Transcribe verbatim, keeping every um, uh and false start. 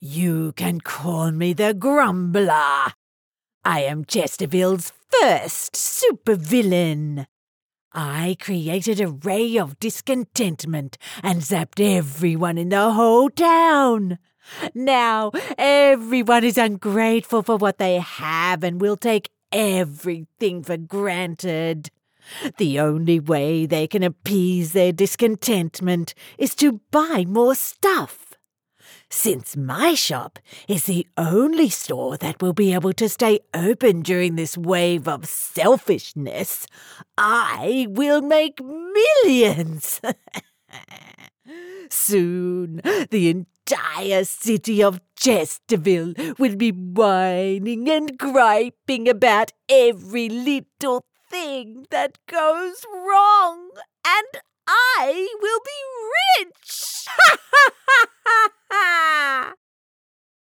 You can call me the Grumbler. I am Chesterfield's first supervillain. I created a ray of discontentment and zapped everyone in the whole town. Now everyone is ungrateful for what they have and will take everything for granted. The only way they can appease their discontentment is to buy more stuff. Since my shop is the only store that will be able to stay open during this wave of selfishness, I will make millions. Soon, the entire city of Chesterville will be whining and griping about every little thing that goes wrong, and I will be rich.